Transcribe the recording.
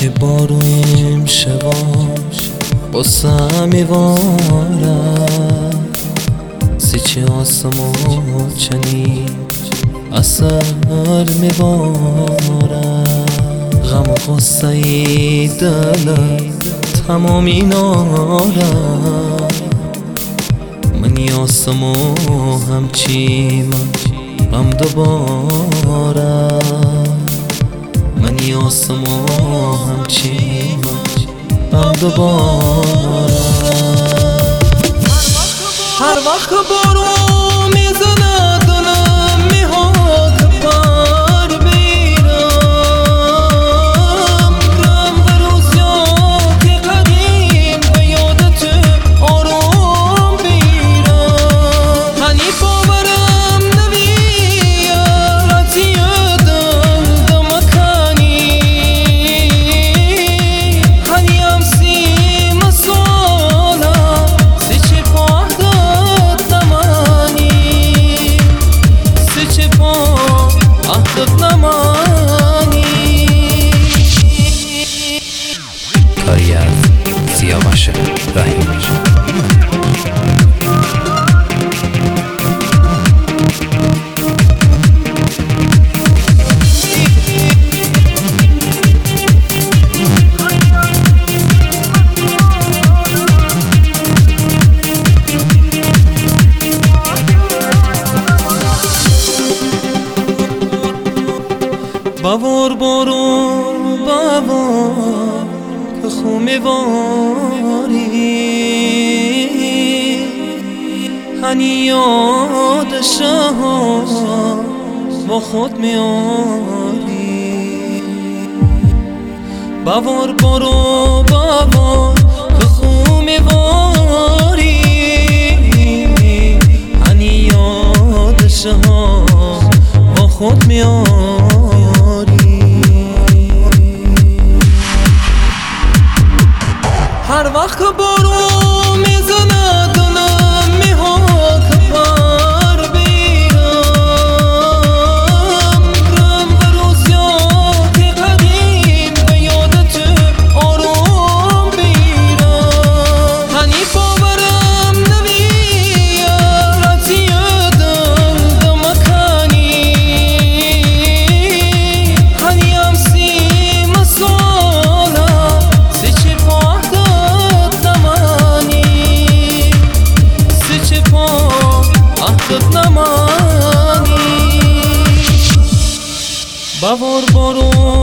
که باریم شواش باسه میوارم سیچه آسمو چنین اثر میوارم غم و غصه ای دل تمامی نارم من آسمو همچی من غم دوباره من آسمو همچی من غم دوباره هر وقت بارون میزنه دلم میخواد که پر بیرم رم و روزیات قدیم به یادت آروم بیرم هنی باورم نمیاد از یادم دمکنی هنی هم سیم ساله سیچه پاهدت نمانی سیچه پاهدت نمانی کاری از سیاوش رحیمی باور برو باور که خو میواری هنی یاد شهر با خود میاری باور برو باور که خو میواری هنی یاد شهر با خود میاری هر وقت بارون میزنه دلم میخواد که پر بیرم رم و روزیات قدیم به یادت آروم بیرم هنی باورم نمیاد از یادم دمکنی هنی هم سیم ساله سیچه عهدت نمانی باور برو